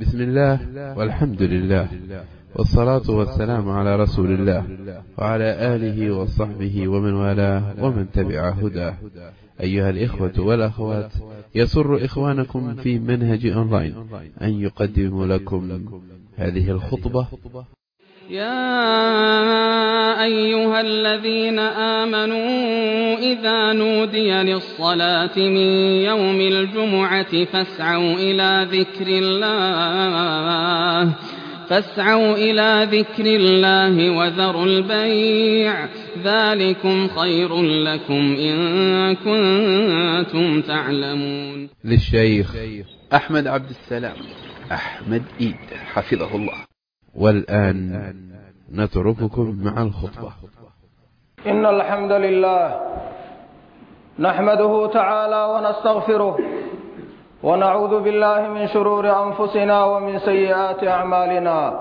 بسم الله والحمد لله والصلاة والسلام على رسول الله وعلى آله وصحبه ومن والاه ومن تبع هداه. أيها الإخوة والأخوات، يسر إخوانكم في منهج أونلاين أن يقدم لكم هذه الخطبة. يا أيها الذين آمنوا إذا نودي للصلاة من يوم الجمعة فاسعوا إلى ذكر الله وذروا البيع، ذلكم خير لكم إن كنتم تعلمون. للشيخ أحمد عبد السلام أحمد إيد حفظه الله. والآن نترككم مع الخطبة. إن الحمد لله نحمده تعالى ونستغفره ونعوذ بالله من شرور أنفسنا ومن سيئات أعمالنا.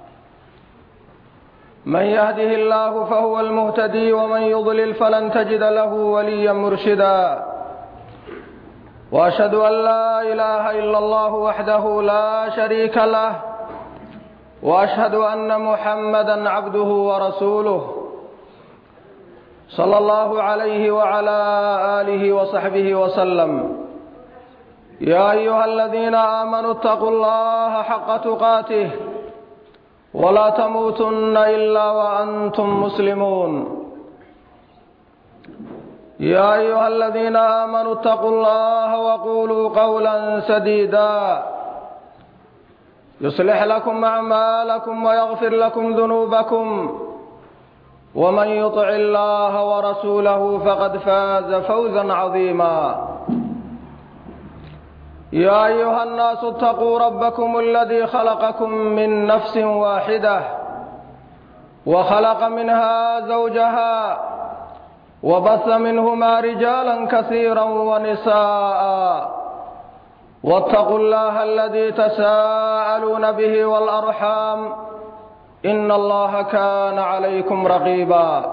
من يهده الله فهو المهتدي ومن يضلل فلن تجد له وليا مرشدا. وأشهد أن لا إله إلا الله وحده لا شريك له، وأشهد أن محمدا عبده ورسوله صلى الله عليه وعلى آله وصحبه وسلم. يا أيها الذين آمنوا اتقوا الله حق تقاته ولا تموتن إلا وأنتم مسلمون. يا أيها الذين آمنوا اتقوا الله وقولوا قولا سديدا يصلح لكم أعمالكم ويغفر لكم ذنوبكم، ومن يطع الله ورسوله فقد فاز فوزا عظيما. يا أيها الناس اتقوا ربكم الذي خلقكم من نفس واحدة وخلق منها زوجها وبث منهما رجالا كثيرا ونساء، واتقوا الله الذي تساءلون به والأرحام إن الله كان عليكم رقيبا.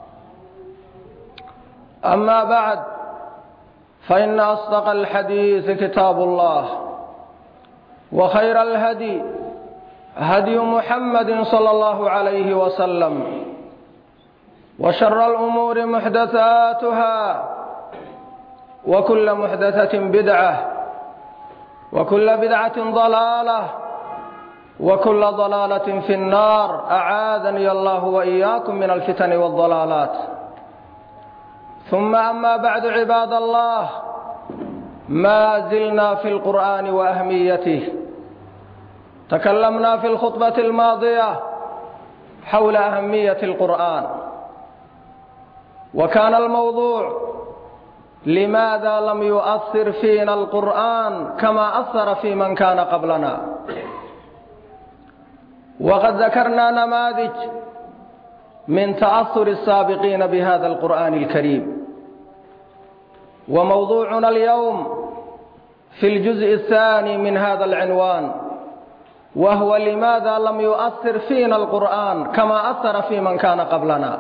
أما بعد، فإن أصدق الحديث كتاب الله، وخير الهدي هدي محمد صلى الله عليه وسلم، وشر الأمور محدثاتها، وكل محدثة بدعة، وكل بدعة ضلالة، وكل ضلالة في النار. أعاذني الله وإياكم من الفتن والضلالات. ثم أما بعد، عباد الله، ما زلنا في القرآن وأهميته. تكلمنا في الخطبة الماضية حول أهمية القرآن، وكان الموضوع لماذا لم يؤثر فينا القرآن كما أثر في من كان قبلنا. وقد ذكرنا نماذج من تأثر السابقين بهذا القرآن الكريم. وموضوعنا اليوم في الجزء الثاني من هذا العنوان، وهو لماذا لم يؤثر فينا القرآن كما أثر في من كان قبلنا.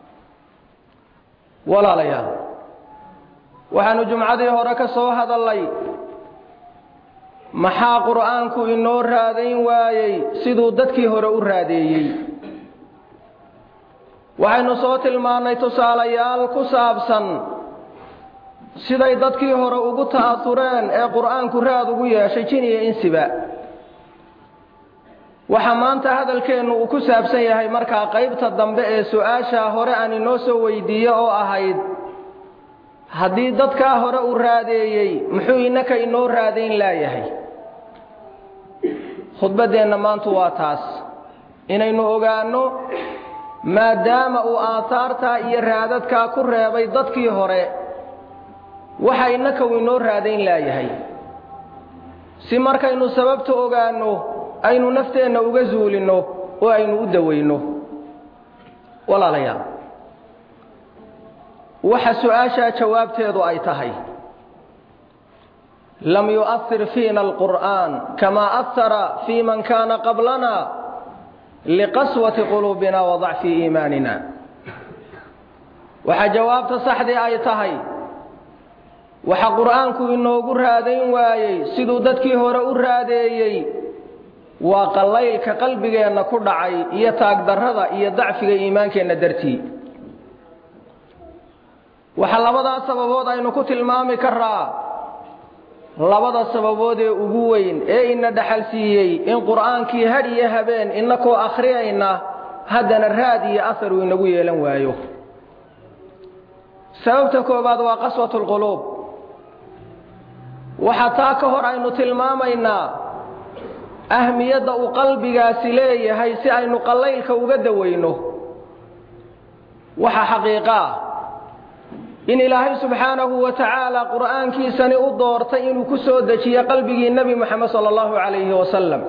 ولا ليال، waxaanu jumcadii hore ka soo hadalay maxaa quraanku inoo raadayn waayay siduu dadkii hore u raadeeyay. waxaanu soo tilmaanay tusaalayaal ku saabsan siday dadkii hore ugu ta'asureen ee quraanku raad ugu yeeshay jin iyo insiba. waxa maanta hadalkeenu uu ku saabsan yahay markaa qaybta dambe ee su'aasha hore aan inoo soo weydiiyo oo ahayd, haddii dadkaa hore u raadeeyey muxuu inaka inoo raadayn laayahay. khudbadeenna maanta waa taas, inaynu ogaanno maadaama uu aahaartaa iyo raadadkaa ku reebay dadkii hore, waxa inaka uu inoo raadayn laayahay, si markaynu sababta ogaanno aynu nafteenna uga zuulinno oo aynu u dawayno. walaalayaal, waxa su'aasha jawaabteedu ay tahay lam yu'athir fiina alqur'aan kama athara fi man kana qablana liqaswati qulubina wa dha'fi iimaanina. waxa jawaabta saxdii ay tahay waxa qur'aanku inoogu raadayn waayay siduu dadkii hore u raadeeyay وقليلك قلبك أن كدعي يتاك درهضة يضعفك إيمانك أن درتي وحل لبدا سببود أن كتل مامي كرا لبدا سببود أقوين إن دحلسيي إن قرآنك هدي هبين إنكو أخرينا هدنا الرادي أثر ونقوي لنوايو سببتكو بعد وقسوة القلوب وحتى كهر أن تلمامينا أهمية قلبك سليه هي سي أن قليلك وقدوينه وحا حقيقة إن الله سبحانه وتعالى قرآن كيساني أدورتين كسودتي قلبك النبي محمد صلى الله عليه وسلم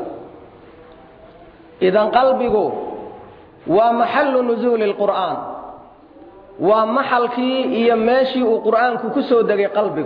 إذن قلبك ومحل نزول القرآن ومحل كي يماشي قرآن كسودتي قلبك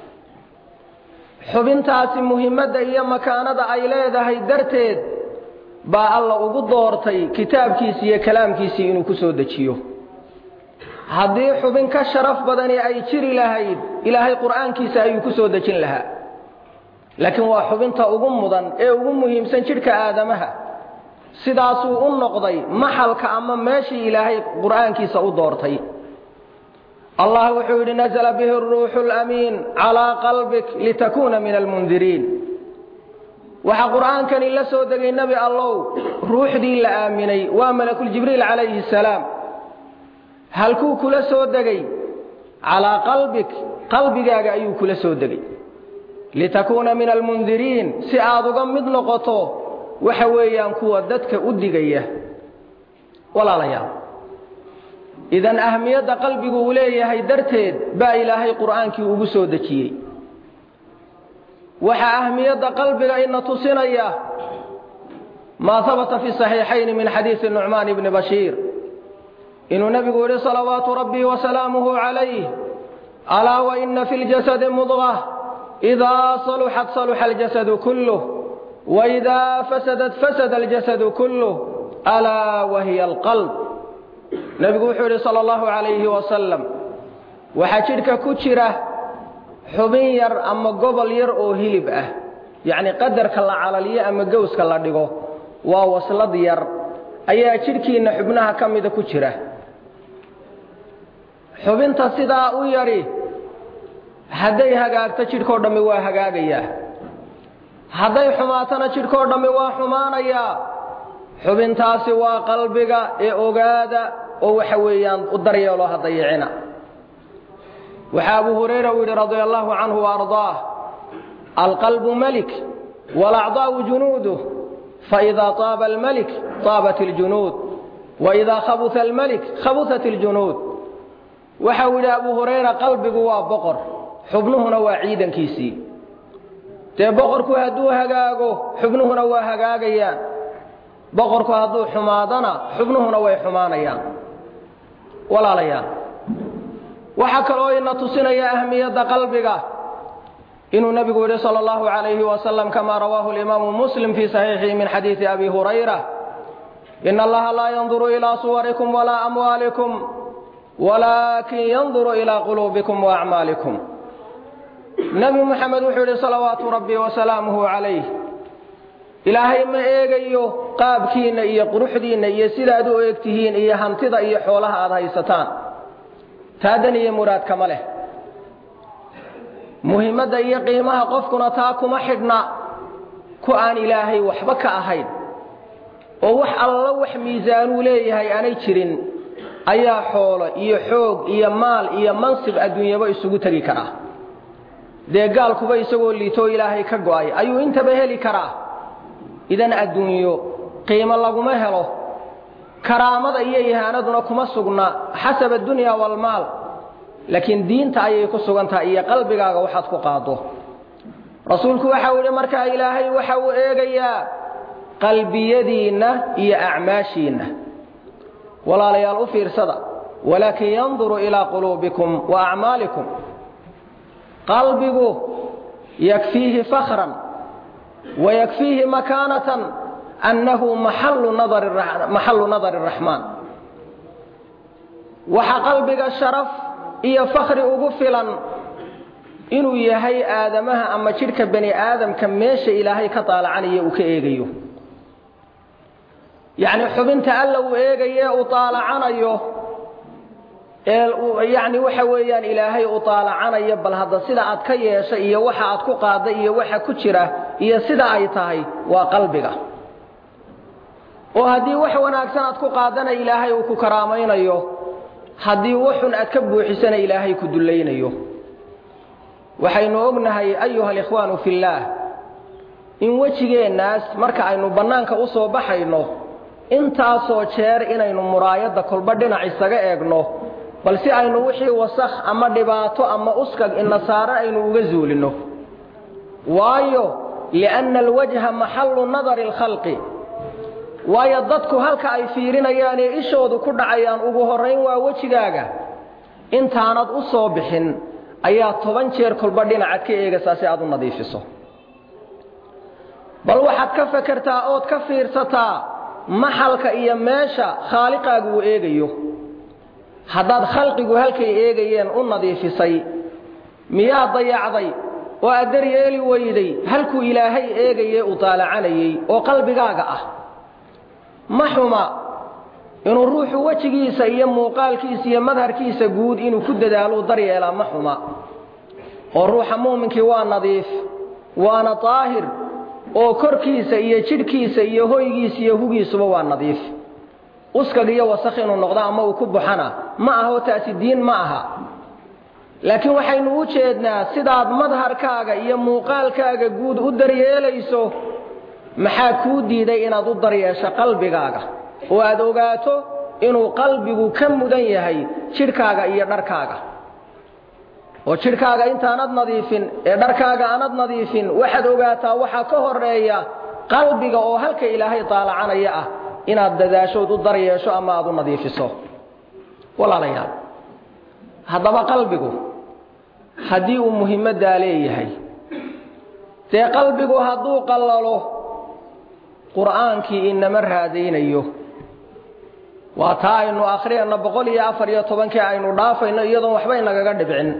xubintaasi muhiimada iyo makaanada ay leedahay darteed baa Allah ugu doortay kitaabkiisa iyo kalaamkiisa inuu ku soo dajiyo hadii xubin ka sharaf badan ay jiri lahayd ilaahay quraankiisa ayuu ku soo dajin lahaa laakiin waa xubinta ugu mudan ee ugu muhiimsan jirka aadamaha sidaas uu u noqday maxalka ama meeshii ilaahay quraankiisa u doortay الله وحده نزل به الروح الأمين على قلبك لتكون من المنذرين وحا قرآن كان إلا سودك النبي الله روح دي لآمني وملك الجبريل عليه السلام هل كو كل سودك على قلبك أيو كل سودك لتكون من المنذرين سعادك مثل قطو وحويان كودتك أدقية ولا ليا إذن أهمية قلبك وليه هي درتين با إلهي قرآنك وقسو دكي وحا أهمية قلبك إن تصنية ما ثبت في الصحيحين من حديث النعمان بن بشير إن النبي قول صلوات ربي وسلامه عليه ألا وإن في الجسد مضغة إذا صلحت صلح الجسد كله وإذا فسدت فسد الجسد كله ألا وهي القلب نبي وحده صلى الله عليه وسلم وحجرك كجرة حبير أما قبل يرؤو هلب يعني قدرك الله على لي أما جوزك الله دقو ووصل ديار أي شركي إن حبناها كم إذا كجرة حبين تصدى ويري هديها قاعد تشركو دمي وهجاجية هدي حماتنا شركو دمي وحمانيا حبين تاسي وقلبك إيقادا وحويان الدريا الله ضيعنا وحابو هريرة رضي الله عنه وأرضاه القلب ملك والأعضاء جنوده فإذا طاب الملك طابت الجنود وإذا خبث الملك خبثت الجنود وحاول أبو هريرة قلبك وبقر حبنه نواعيدا كيسي تبقر كهدوها قاقو حبنه نواها قاقيان بقرك هذو حمادنا حبنهنا ويحمانيان ولا ليان وحكروا إن تصنع أهمية قلبك إن النبي صلى الله عليه وسلم كما رواه الإمام مسلم في صحيحه من حديث أبي هريرة إن الله لا ينظر إلى صوركم ولا أموالكم ولكن ينظر إلى قلوبكم وأعمالكم نبي محمد وحده صلوات ربي وسلامه عليه إلهي ما إيجيو قابكين إيا قروحدين إيا سيدادو إيكتهين إيا هانتدا إيا حولها أضايستان تادن إيا مراد كماله مهمة إيا قيمها قفكنا تاكو محدنا كوان إلهي وحبك أهين ووح الله وح ميزانو ليه هاي أني تشرين أيا حول إيا حوق إيا مال إيا منصب الدنيا بيسوغو تري كراه دي قال كو بيسوغو اللي تو إلهي كقواي أيو انت بهلي كراه إذن الدنيا قيمة لكم هلو كرامة إيها ندنا كما سقنا حسب الدنيا والمال لكن دين تأيي كسقنا تأيي قلبك وحدك قاضه رسولك وحاول مركا إلهي وحاول إيجيا قلبي يدينا إيا أعماشينا ولا ليال أفير صدى ولكن ينظر إلى قلوبكم وأعمالكم قلبك يكفيه فخرا ويكفيه مكانة أنه محل نظر الرحمن وحقلبك الشرف إيا فخر أغفلا إنو يهي آدمها أما شرك بني آدم كميش إلهي كطال عني وكإيغيو يعني xubinta alla uu eegayo u taalacanayo يعني waxa weeyaan ilaahay u taalacanayo bal hadda sida aad ka yeeshay iyo waxa aad ku qaaday iyo waxa ku jira iyo sida ay tahay waa qalbiga oo hadii wax wanaagsan aad ku qaadana ilaahay uu ku karaamaynayo hadii waxun aad ka buuxisana ilaahay ku dulaynayo waxaynu ognahay ayuha alikhwaanu fillah in wajigeenaas marka aynu banaanka u soo baxayno intaasoo jeer inaynu muraayada kolba dhinac isaga eegno bal si aynu wixii wasakh ama dhibaato ama uskag in nasaara aynu uga zuulino waayo lianna alwajha mahallu nadari alkhalqi waayo dadku halka ay fiirinayaan ee ishoodu ku dhacayaan ugu horeyn waa wajigaaga intaanad u soo bixin ayaa 10 jeer kolba dhinac ka eegaysaa si aad u nadiifiso bal waxaad ka fakartaa oo ka fiirsataa maxalka iyo meesha khaaliqaagu uu eegayo haddaad khalqigu halkay eegayeen u nadiifisay miyaa dayacday oo aad daryeeli weyday halkuu ilaahay eegayay u taalacanayay oo qalbigaaga ah ma xuma inuu ruuxu wajigiisa iyo muuqaalkiisa iyo madharkiisa guud inuu ku dadaalo daryeela ma xuma oo ruuxa muuminkii waa nadiif waana taahir oo korkiisa iyo jidhkiisa iyo hoygiisa iyo hugiisuba waa nadiif uskag iyo wasakh inuu noqdo ama uu ku buxana ma aha taasi diin ma aha laakiin waxaynu u jeednaa sidaad madharkaaga iyo muuqaalkaaga guud u daryeelayso maxaa ku diiday inaad u daryeesho qalbigaaga oo aad ogaato inuu qalbigu ka mudan yahay jidhkaaga iyo dharkaaga oo jidhkaaga intaanad nadiifin ee dharkaaga aanad nadiifin waxaad ogaataa waxa ka horeeya qalbiga oo halka ilaahay taalacanaya ah inaad dadaasho u daryeesho ama aad u nadiifiso walaalayaal haddaba qalbigu haddii uu muhiimada leeyahay te qalbigu hadduu qallalo quraankii inama raadaynayo waa taa aynu akhriyana 114 aynu dhaafayno iyadoo waxba inaga dhibcin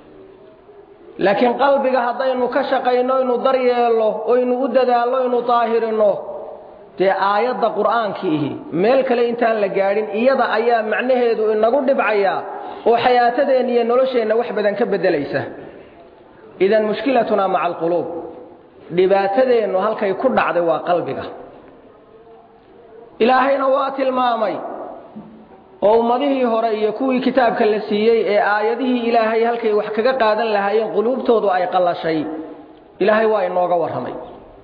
laakiin qalbiga haddaynu ka shaqayno inuu daryeelo oo inuu u dadaalo inuu taahirino te aayada quraankii meel kale intaan la gaarin iyada ayaa macnaheedu inagu dhibcaya oo xayaatada iyo nolosheena wax badan ka bedelaysa idan mushkilatuna ma'a alqulub dhibaatadeenu halkay ku dhacday waa qalbiga ilaahayna waa tilmaamay oo ummadihii hore iyo kuwii kitaabka la siiyay ee aayadihii ilaahay halkay wax kaga qaadan lahaayeen qulubtoodu ay qallashay ilaahay waa inooga waramay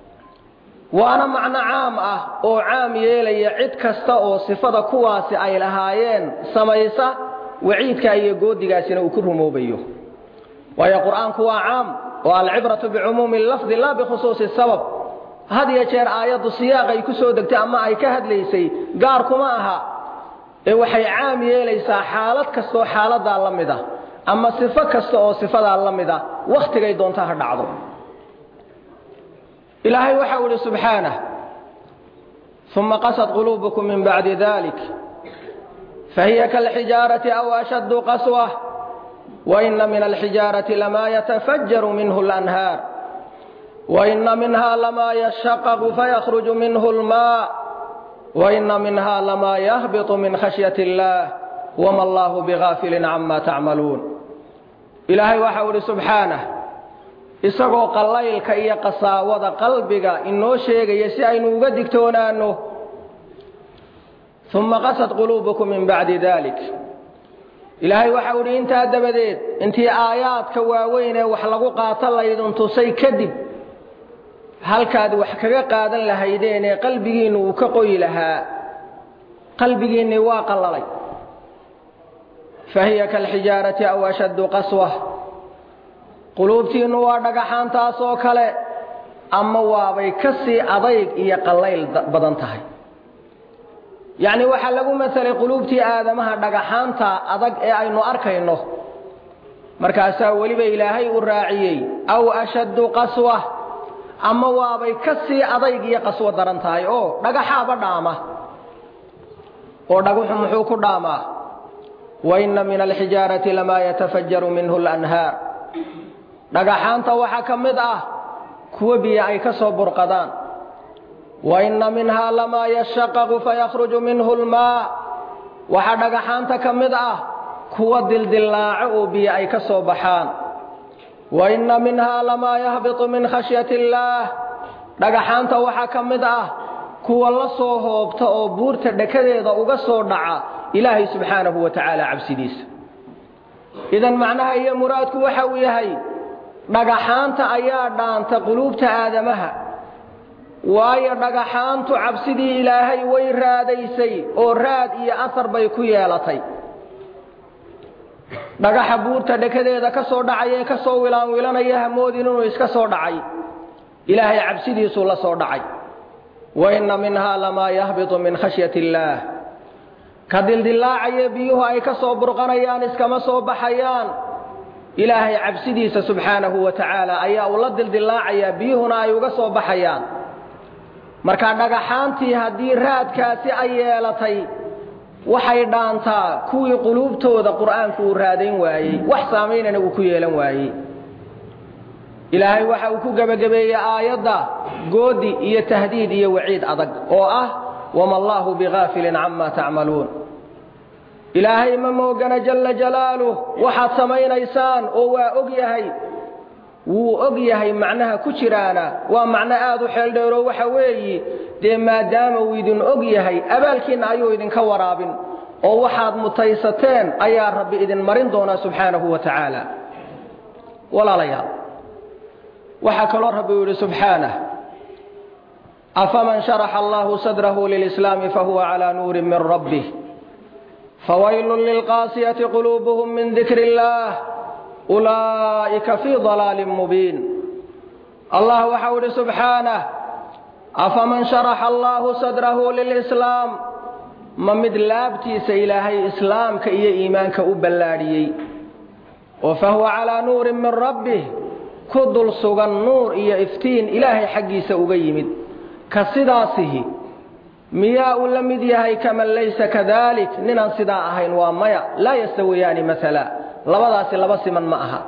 waana macna caam ah oo caam yeelaya cid kasta oo sifada kuwaasi ay lahaayeen samaysa waciidka iyo goodigaasina uu ku rumoobayo waayo quraanku waa caam oo al-ibratu bi'umumi al-lafzi la bi khususi sabab hadiya jeer aayadu siyaaq ay ku soo degtay ama ay ka hadlaysay gaar kuma aha ee waxay caam yeelaysaa xaalad kasto xaalada la mid ah ama sifo kasto oo sifada la mid ah waqtigay doonta ha dhacdo إلهي وحول سبحانه ثم قست قلوبكم من بعد ذلك فهي كالحجارة أو أشد قسوة وإن من الحجارة لما يتفجر منه الأنهار وإن منها لما يشقق فيخرج منه الماء وإن منها لما يهبط من خشية الله وما الله بغافل عما تعملون إلهي وحول سبحانه isagoo qalaylka iyo qasaawada qalbiga inoo sheegay si aynu uga digtoonaano thumma qasat qulubukum min ba'di dhalik ilaahay waxa uu inta dabadeed intii aayaadka waaweyn ee wax lagu qaato laydin tusay kadib halkaad wax kaga qaadan lahaydeen ee qalbigiinu uu ka qoy lahaa qalbigiinu waa qalalay fahiya kal hijarati aw ashaddu qaswah qulubtiinu waa dhagaxaantaas oo kale ama waabay ka sii adayg iyo qalayl badan tahay yani waxa lagu masalay qulubtii aadamaha dhagaxaanta adag ee aynu arkayno markaas waliba ilaahay u raaciyay aw ashaddu qaswa ama waabay ka sii adayg iyo qaswa daran tahay oo dhagaxaaba dhaama oo dhagaxu muxuu ku dhaamaa wa inna min al-hijarati lama yatafajjaru minhu al-anhar dhagaxaanta waxa kamid ah kuwa biyo ay ka soo burqadaan وإن منها لما يشقق فيخرج منه الماء وحدق حانت كمدأة كوى الدلدلاع بي أي كصوبحان وإن منها لما يهبط من خشية الله دق حانت وحا كمدأة كوى الله صوهوبت أو بورت دكذيذ أغسو دعا إلهي سبحانه وتعالى عبسديس إذن معناها هي مرادك وحويهي dhagaxaanta ayaa dhaanta quluubta aadamaha waayo dhagaxaantu cabsidii ilaahay way raadaysay oo raad iyo athar bay ku yeelatay dhagaxa buurta dhakadeeda ka soo dhacay ka soo wiilanaya hamoodin inuu iska soo dhacay ilaahay cabsidiisu la soo dhacay wa inna minha lama yahbitu min khashyati allah kadildilaaca biyuhu ay ka soo burqanayaan iskama soo baxayaan ilaahay cabsidiisa subxaanahu wa tacaala ayaa ula dildilaacayaa biyuhuna ay uga soo baxayaan marka dhagaxaantii haddii raadkaasi ay yeelatay waxay dhaantaa kuwii quluubtooda qur'aanku uu raadayn waayey wax saamaynana uu ku yeelan waayey ilaahay waxa uu ku gabagabeeyey aayadda goodi iyo tahdiid iyo waciid adag oo ah wama allahu bigaafilin camma tacmaluun ilaahay ma moogana jalla jalaaluh waxaad samaynaysaan oo waa og yahay wuu og yahay macnaha ku jiraana waa macno aad u xeel dheer oo waxa weeyi dee maadaama uu idin og yahay abaalkiina ayuu idinka waraabin oo waxaad mutaysateen ayaa rabbi idin marin doonaa subxaanahu wa tacaala walaalayaal waxaa kaloo rabbi yidhi subxaanah afaman sharaxa allahu sadrahu lilislaami fahuwa calaa nuurin min rabbih فويل للقاسية قلوبهم من ذكر الله أولئك في ضلال مبين الله وحول سبحانه أفمن شرح الله صدره للإسلام ممد لابتي سإلهي إسلام كإي إيمانك أبلاري وفهو على نور من ربه كدل سغى النور إيا إفتين إلهي حقي سأبيمد كصداسه مياء لمد يهي كمن ليس كذلك ننان صداء أهين ومياء لا يستويان مثلا لبداس لبس من معها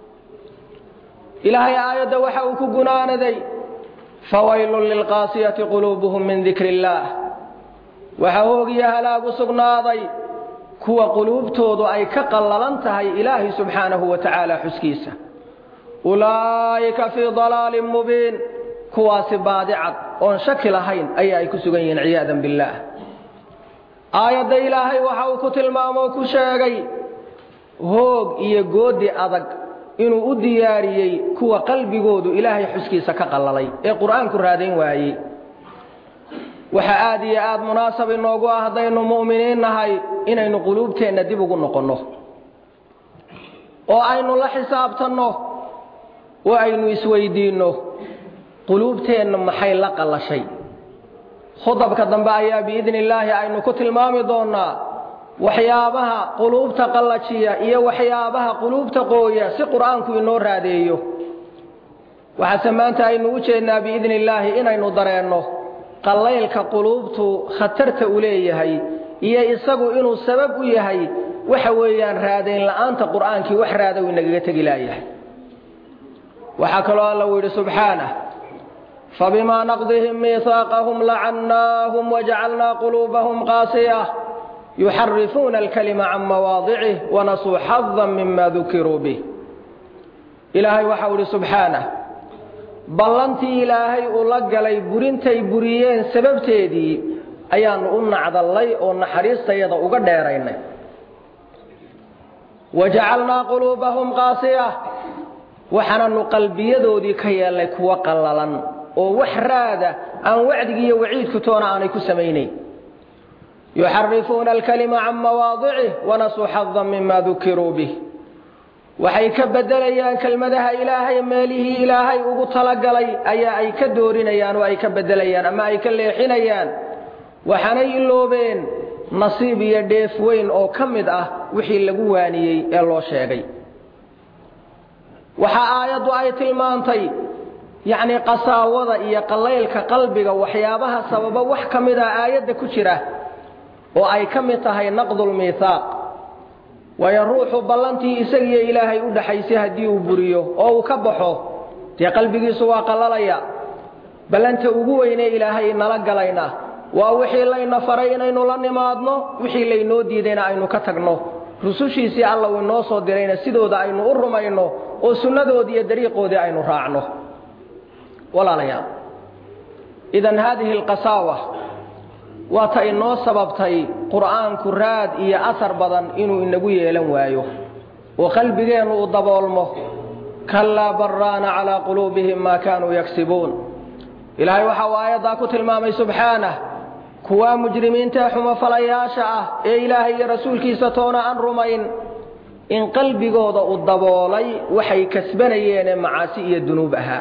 إلهي آية وحاوك قنان ذي فويل للقاسية قلوبهم من ذكر الله وحاوك يهلاك سقنا ذي كوا قلوب تودو أي كقللنتهي إلهي سبحانه وتعالى حسكيسة أولئك في ضلال مبين كواس بادعة oon shaki lahayn ayaa ay ku sugan yihiin ciyaadan billaah aayadda ilaahay waxa uu ku tilmaamo ku sheegay hoog iyo goodi adag inuu u diyaariyay kuwa qalbigoodu ilaahay xuskiisa ka qallalay ee quraanku raadayn waayay waxa aad iyo aad munaasab inoogu ah hadaynu muuminiin nahay inaynu quluubteena dib ugu noqonno oo aynu la xisaabtanno oo aynu isweydiino quluubteena maxay la qalashay khudabka dambe ayaa biidin illaahi aynu ku tilmaami doonaa waxyaabaha quluubta qallajiya iyo waxyaabaha quluubta qooya si quraanku inoo raadeeyo waxa samaanta aynu u jeednaa biidin illaahi inaynu dareenno qallaylka quluubtu khatarta u leeyahay iyo isagu inuu sabab u yahay waxa weeyaan raadayn la'aanta quraankii wax raada uu inaga tagi laayahay waxa kaloo Allah wiri subhanahu فبما نقضهم ميثاقهم لعناهم وجعلنا قلوبهم قاسية يحرفون الكلمة عن مواضعه ونسوا حظا مما ذكروا به إلهي وحول سبحانه بلنتي إلهي أولقلي برنتي بريين سببتيدي أيان أنعد الله ونحريص تيضا أقدرين وجعلنا قلوبهم قاسية وحنن قلبي ذودي كي لك وقللا oo wax raada aan wacdiga iyo waciidku toona aanay ku sameeyeen yuharrifuna al-kalima an mawaadi'ihi wa nasu haddan mimma dhukiru bih waxay ka bedelayaan kelmadaha ilaahay meelihi ilaahay ugu talagalay ayaa ay ka doorinayaan oo ay ka bedelayaan ama ay ka leexinayaan waxana iloobeen nasiib iyo dheef weyn oo kamid ah wixii lagu waaniyay ee loo sheegay waxa aayadu ay tilmaantay يعني قساوده iyo qaleelka qalbiga waxyaabaha sababa wax kamida aayada ku jira oo ay kamid tahay naqdul miisaaq way ruuxu ballantii isaga ilaahay u dhaxaysay hadii uu buriyo oo uu ka baxo tii qalbigiisu waa qalalaya balanta ugu weyne ilaahay nala galayna waa wixii layna faray inaynu la nimaadno wixii laynoo diidayna aynu ka tagno rusushiisii alla uu noo soo dirayna sidooda aynu u rumayno oo sunnadoodii iyo dariiqoodii aynu raacno walaalayaal idan hadhihi alqasaawa waa ta inoo sababtay qur'aanku raad iyo asar badan inuu inagu yeelan waayo oo qalbigeenu u daboolmo kallaa barraana calaa quluubihim maa kaanuu yaksibuun ilaahay waxa uu aayaddaa ku tilmaamay subxaanah kuwa mujrimiinta xumafalayaasha ah ee ilaahay iyo rasuulkiisa toona aan rumayn in qalbigooda u daboolay waxay kasbanayeen macaasi iyo dunuub ahaa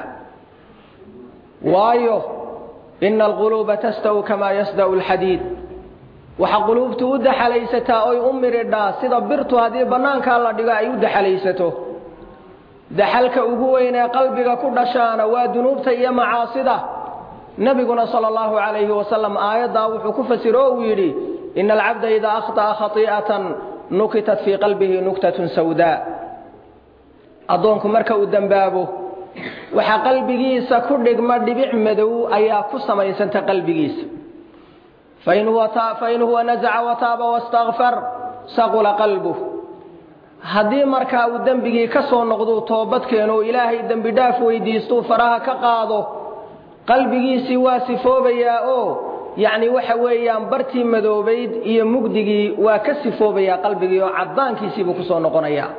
waayo إن القلوب تستوي كما يصدأ الحديد وحقلوبته دحليسته أي أمر الناس تدبرت هذه بنانك الله دقاء يدحليسته دحلك أقوين قلبك كل شان ودنوبته يا معاصده نبينا صلى الله عليه وسلم آيات وحكف سرويري إن العبد إذا أخطأ خطيئة نكتت في قلبه نكتة سوداء أظنكم مركوا الدنبابه waxa qalbigiisa ku dhigma dhibic madow ayaa ku samaysanta qalbigiisa fa in huwa naza'a wa taaba wastaghfar saqula qalbuhu hadii marka uu dambigii ka soo noqdo toobad keeno ilaahay dambi dhaaf weydiisto faraha ka qaado qalbigiisi waa sifoobaya oo yaani waxa weeyaan bartii madoobayd iyo mugdigii waa ka sifoobaya qalbigii oo cadaankiisii buu ku soo noqonaya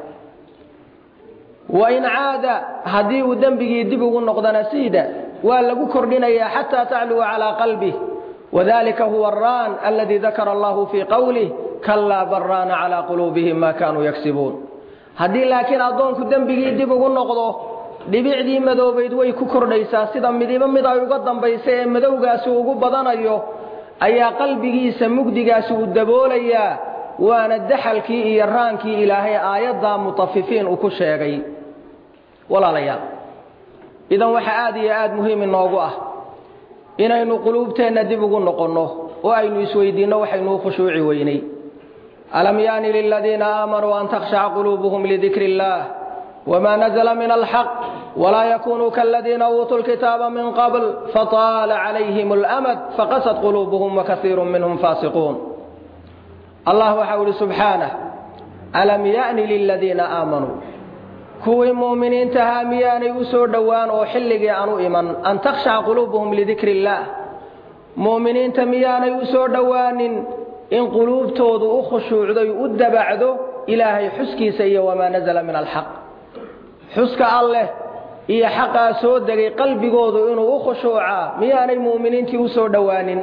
وإن عاد هدي ذنبه دبغ نقدنا سيدا ولغو كردنيا حتى تعلو على قلبه وذلك هو الران الذي ذكر الله في قوله كلا بران على قلوبهم ما كانوا يكسبون هدي لكن أظنك ذنبه دبغ نقضه دبعدي مدوبيد way ku kordhaysaa sida midiba mid ay uga dambaysay madowgaasi ugu badanayo ayaa qalbigiisa mugdigaasi u daboolaya waana daxalkii iyo raankii ilaahay aayada mutaffifin uu ku sheegay walaalayaal idan waxa aad iyo aad muhiim inoogu ah inaynu quluubteena dib ugu noqono oo aynu isweydiino waxaynu khushuuci weynay alam yaani lil ladina aamanu an takhsha qulubuhum li dhikrillah wama nazala min alhaq wala yakunu kal ladina utul kitaba min qabl fatala alayhim alamad faqasat qulubuhum wa kathirun minhum fasiqun Allah wa subhanahu alam yaani lil ladina aamanu kuwii muuminiinta haamiyaanay u soo dhawaan oo xilligii aanu iman an takhsha qulubuhum li dhikrillah muuminiinta miyaanay u soo dhawaanin in quluubtoodu u khushuucday u dabacdo ilaahay xuskiisa iyo wama nazala min alhaq xuska allah iyo xaqa soo dagay qalbigoodu inuu u khushuuca miyaanay muuminiintii u soo dhawaanin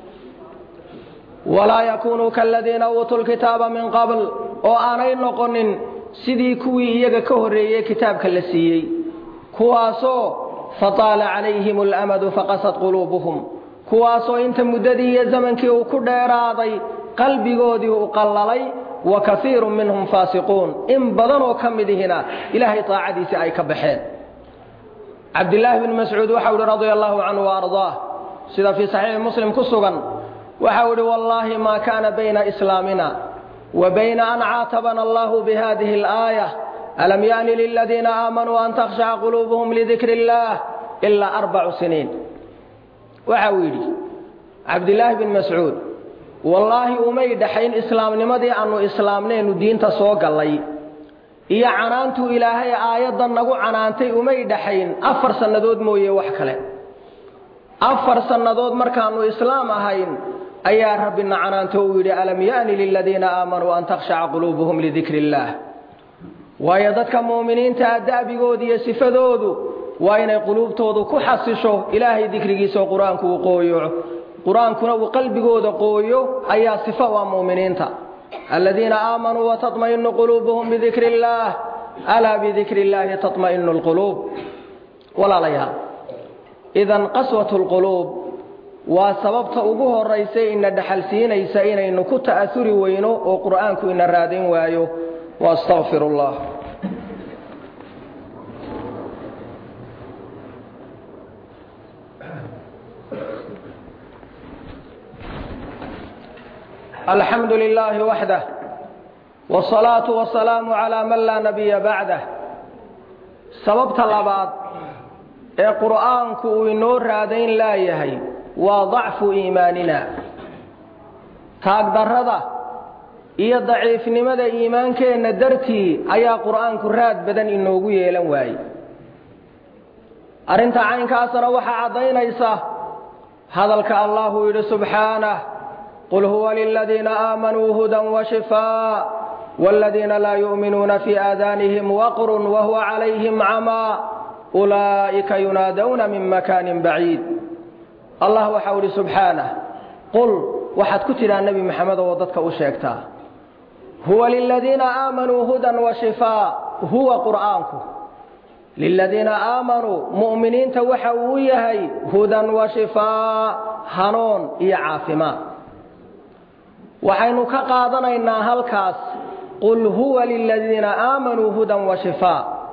wala yakunu kal ladina utul kitaba min qabl oo aanay noqonin sidii kuwii iyaga ka horeeyay kitaabka la siiyay kuwaasoo fatala alayhim alamad faqasat qulubuhum kuwaasoo inta muddadii iyo zamankii uu ku dheeraaday qalbigoodii uu qallalay wa kathirun minhum fasiqun in badan oo kamidihina ilaahay taacadiisa ay ka baxeen Abdullah ibn Mas'ud waxa uu radiyallahu anhu wa ardaah sida fi sahih Muslim ku sugan waxa uu wallahi ma kana bayna islamina وبين أن عاتبنا الله بهذه الآية ألم يأن للذين آمنوا أن تخشع قلوبهم لذكر الله إلا 4 سنين وعويلي عبد الله بن مسعود والله أميد حين إسلام لماذا أنه إسلامنا ندين تسوق الله إيا عنانتو إلهي آيات نقو عنانتي أميد حين 4 سنة موية وحكلا 4 سنة مركانو إسلام هين أيها ربنا عنانته ويلي ألم يأن للذين آمنوا أن تخشع قلوبهم لذكر الله ويددك مؤمنين تأدى بقودي سفدودو وإن قلوب تودو كحسشو إلهي ذكرك سو قرآنك وقويو قرآنك وقلب قود قويو أيها صفة مؤمنين الذين آمنوا وتطمئن قلوبهم بذكر الله ألا بذكر الله تطمئن القلوب ولا ليها إذن قسوة القلوب وسببت ugu horeysay in dhaxalsiinaysa inaynu ku ta'athuri weyno oo quraanku ina raadin waayo wastaghfirullah alhamdulillah wahda wassalatu wassalamu ala man la nabiyya ba'da sababta labaad القرآن كوينور هذين لا يهي وضعف إيماننا تقدر هذا إيه ضعيف نمدا إيمانك إن درتي أيا قرآن كراد بدن إنه قوي لواي أرنت عينك أصلا وحا عضين إيسا هذا لك الله يقول سبحانه قل هو للذين آمنوا هدى وشفاء والذين لا يؤمنون في آذانهم وقر وهو عليهم عمى أولئك ينادون من مكان بعيد الله وحول سبحانه قل وحد كتر النبي محمد وضدك أشيكتا هو للذين آمنوا هدى وشفاء هو قرآنك للذين آمنوا مؤمنين توحويه هدى وشفاء هنون إعافما وحين كقاضنا إنها هالكاس قل هو للذين آمنوا هدى وشفاء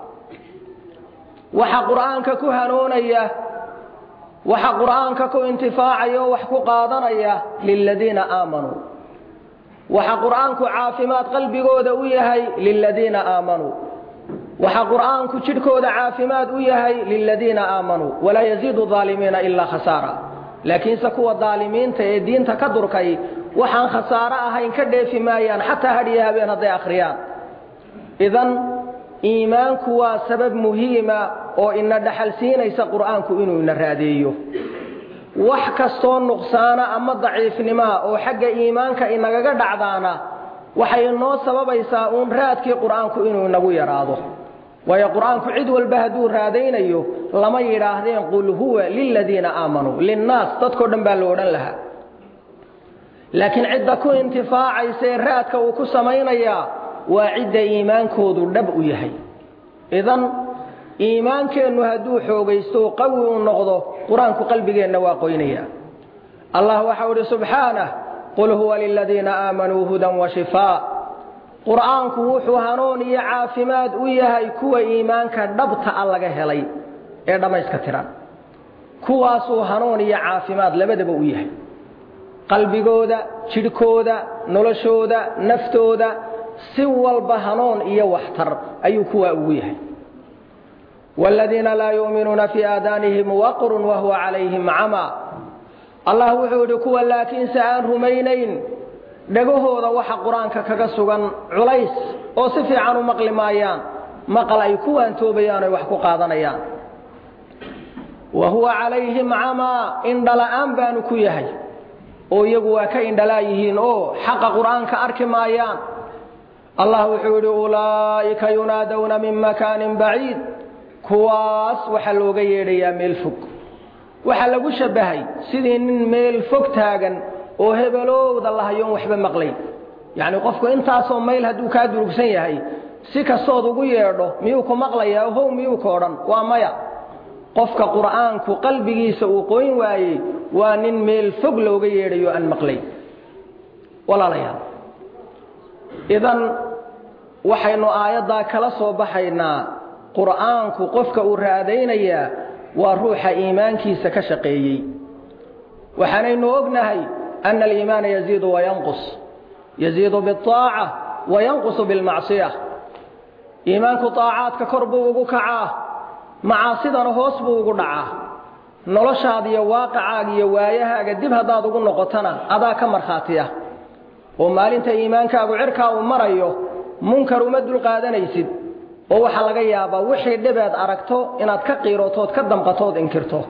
وحا قرآنك كهنونيه وحا قرآنك كانتفاعيه وحكو قاضنيه للذين آمنوا وحا قرآنك عافمات قلبي قودويه للذين آمنوا وحا قرآنك جدكود عافمات ويهي للذين آمنوا ولا يزيد الظالمين إلا خسارة لكن سكوا الظالمين تيدين تكدركي وحان خسارة هين كدي مايان حتى هديها بين ضي أخريان إذن إيمانك هو سبب مهم أو إن دحلسين يسا قرآنك إنو إن الراديو وحكستون نقصانا أما ضعيف نما أو حق إيمانك إنك قد عضانا وحي النو سبب يساؤون رادك قرآنك إنو إنو يراضه ويا قرآنك عدو البهدور رادين أيوه لما يراهدين قل هو للذين آمنوا للناس تذكر دنبالورا لها لكن عدكو انتفاع يسير رادك وكسمين أياه وعد إيمانك ودب يهي إذن إيمانك إنه هدو حوغيستو قوي النغضو قرآنك قلبك إنه واقوينيا الله وحول سبحانه قل هو للذين آمنوا هدى وشفاء قرآنك وحو هنون عافماد ويهي كو إيمانك دبت الله هلي إيه ما يسكتران كواسو هنون عافماد لبدب ويهي قلبي قودا شركودا نلشودا نفتودا سوى البهنون إيا واحتر أي كو ويهي والذين لا يؤمنون في آذانهم وقر وهو عليهم عمى الله وحود كو لكن سآن رمينين dhagahooda waxa quraanka kaga sugan culays oo si fiican u maqli maayaan maqal ay ku antoobayaan ay wax ku qaadanayaan wa huwa alayhim ama indhalaan baanu ku yahay oo iyagu waa ka indhalaayihiin oo xaq quraanka arki maayaan allah wuxuu yiri ulaa'ika yunaaduna min makanin ba'id kuwaas waxa looga yeedhayaa meel fog waxa lagu shabahay sidii nin meel fog taagan oo hebelowda Allah yoon waxba maqlay yaani qofku intaasoo meel haduu ka durugsan yahay si kastood ugu yeedho miyuu ku maqlayaa oo miyuu ka oran waa maya qofka quraanku qalbigiisa uu qoyn waayay waa nin meel fog looga yeedhayo aan maqlay walaalayaal idan waxaynu aayada kala soo baxaynaa quraanku qofka uu raadaynaya waa ruuxa iimaankiisa ka shaqeeyay waxaanaynu ognahay أن الإيمان يزيد وينقص يزيد بالطاعة وينقص بالمعصية إيمانك طاعاتك كرب وقعاه معاصيدا هوس وقعاه نلشاد يا واقعاك يا وايها قدبها داد قلنا قتنا أدا كمر خاتية ومال انت إيمانك أبو عركا ومريو منكر ومد القادة يسد ووحا لغيابا وحي دباد أركتو إناد كقيروتوت كدمقتوت إنكرتو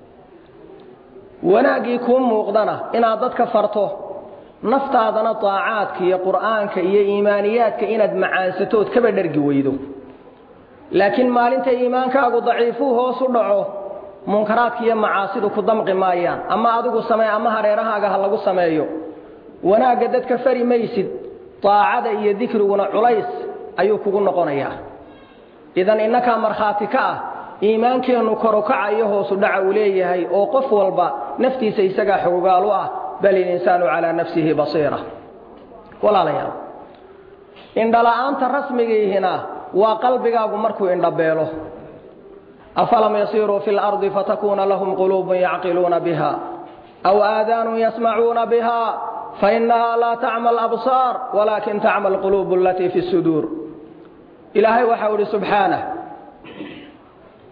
wanaagii ku muuqdana inaad dadka farto naftaadana taacaadka iyo quraanka iyo iimaaniyaadka inaad macaansato ka badhargi weydo laakiin maalinta iimaankaagu daciifu hoos u dhaco munkaraadka iyo macaasidu ku damqi maayaan ama adigu sameey ama hareerahaaga ha lagu sameeyo wanaaga dadka fari maysid taacada iyo dhikriguna culays ayuu kugu noqonayaa idan innaka markhaatika iimaankeenu korokacayo hoos u dhaca u leeyahay oo qof walba naftiisa isaga xogaal u ah bal insaanu ala nafsihi basira walaalayaal indhalaanta rasmigiina waa qalbigaagu markuu indhabeelo afalam yasiru fil ardi fatakuna lahum qulubun ya'qiluna biha aw aadhanun yasma'una biha fa innaha la ta'mal absar walakin ta'mal qulubul lati fi sudur ilahi wa hawli subhanahu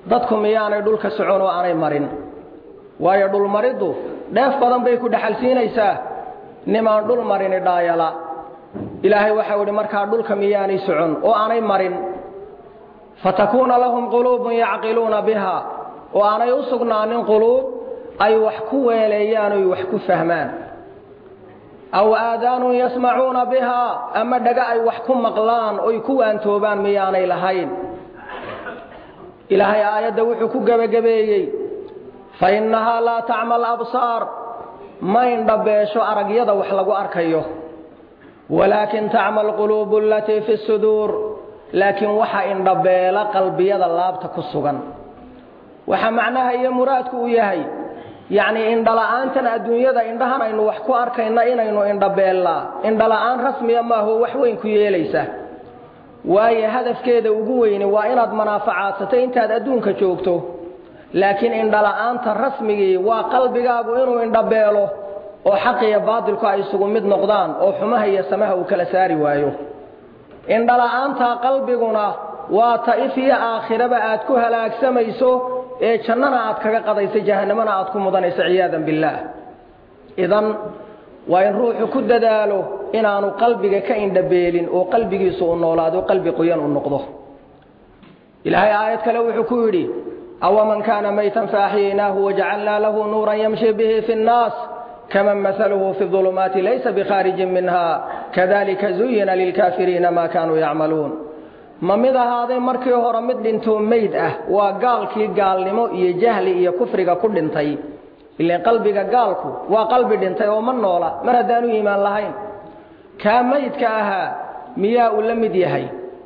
dadku miyaanay dhulka socon oo aanay marin waayo dhul maridu dheef badan bay ku dhaxalsiinaysaa nimaan dhul marin dhaayala ilaahay waxa uu markaa dhulka miyaanay socon oo aanay marin fatakuna lahum qulubun ya'qiluna biha oo aanay u sugnaanin quluub ay wax ku weeleeyaan oo wax ku fahmaan aw aadaanu yasma'uuna biha ama dhaga ay wax ku maqlaan oo ku waantoobaan miyaanay lahayn ilaahay aayada wuxuu ku gabagabeeyay fa innaha la ta'mal absar ma indhabeesho aragyada wax lagu arkayo walakin ta'mal qulubul lati fi sudur laakin waxa indhabeela qalbiyada laabta ku sugan waxa macnaha iyo muraadku uu yahay يعني إن دلعانتن الدنيا دا إن دهنا إنه وحكو أركينا إنه إن دبلا إن دلعان رسمي ما هو وحوين كيه ليسه وهي هدف كده وجوين وإن منافعات ستين تدون كشوكته لكن إن دلعانت الرسمي وقلب جابو إنه إن دبله وحقي بعض القائس ومد نقدان أو حماه يسماه وكلساري وايو إن دلعانت قلبنا وطائفية آخرة بأتكوها لك سميسو ee jannana aad kaga qadaysay jahannamana aad ku mudanayso ciyaadan billaah idan waa in ruuxu ku dadaalo inaanu qalbiga ka indhabeelin oo qalbigiisu u noolaado qalbi qoyan u noqdo ilaahay aayad kale wuxuu ku yiri aw man kana maytan faahiynahu waja'alna lahu nuran yamshi bihi fi an-nas kama mathaluhu fi adh-dhulumati laysa bikharijin minha kadhalika zuyyina lil kafirina ma kanu ya'malun ma mid ahaaday markii hore mid dhinto meyd ah waa gaalkii gaalnimo iyo jahli iyo kufriga ku dhintay ilaa qalbiga gaalku waa qalbi dhintay oo ma noola mar hadaanu iimaan lahayn ka meydka aha miyaa uu la mid yahay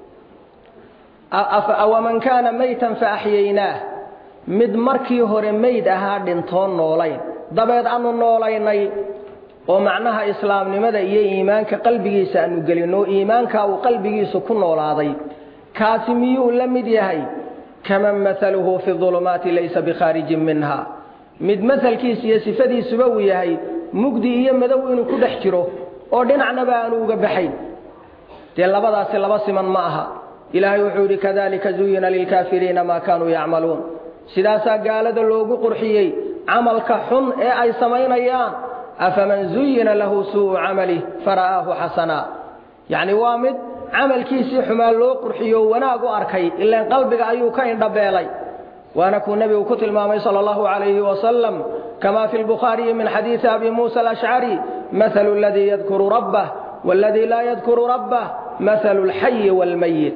aw man kana maytan fa ahyaynaah mid markii hore meyd aha dhinto noolayn dabeed aanu noolaynay oo macnaha islaamnimada iyo iimaanka qalbigiisa aanu galino iimaanka uu qalbigiisa ku noolaaday كاسميو لمد يهي كمن مثله في الظلمات ليس بخارج منها مد مثل كيس يسفدي سبوي يهي مجدي يمدو إنه كدح جره أو دنعنا بأنه جبحين تلبدا سلبس من معها إلهي وحوري كذلك زين للكافرين ما كانوا يعملون سداسا قال ذلوق قرحيي عمل كحن أي سمين أيام أفمن زين له سوء عمله فرآه حسنا يعني وامد عمل كيسي حمال لو قرحيو وناغو أركي إلا إن قلبك أيو كاين دبالي ونكون النبي وكتل المامي صلى الله عليه وسلم كما في البخاري من حديث أبي موسى الأشعري مثل الذي يذكر ربه والذي لا يذكر ربه مثل الحي والميت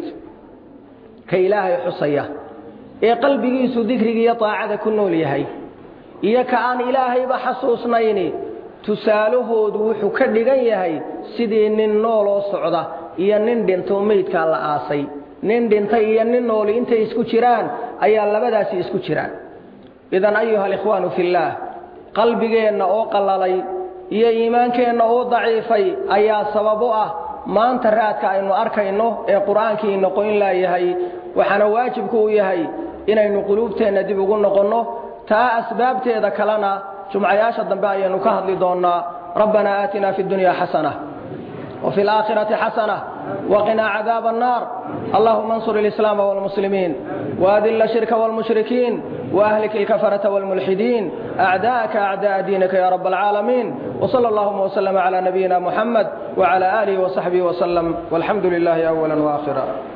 كإله حصيه إيه قلبك يسو ذكرك يطاعد كنو ليهي إيه كأن إلهي بحسوسنيني تساله دوحو كدغان يهي سيدي نين نولو سوده iyo nin dhinto meydka la aasay nin dhintay iyo nin nool inta isku jiraan ayaa labadaasi isku jiraan idan ayuha alikhwanu fillah qalbigeena oo qalalay iyo iimaankeena oo daciifay ayaa sabab u ah maanta raadka aynu arkayno ee quraanka noqon laayahay waxana waajibku u yahay inaynu quluubteena dib ugu noqono taa asbaabteeda kalena jumcayaasha dambe ayaynu ka hadli doonaa rabbana aatina fid dunya hasana وفي الآخرة حسنة وقنا عذاب النار اللهم انصر الإسلام والمسلمين وأذل الشرك والمشركين وأهلك الكفرة والملحدين أعداءك أعداء دينك يا رب العالمين وصلى الله وسلم على نبينا محمد وعلى آله وصحبه وسلم والحمد لله أولا وآخرا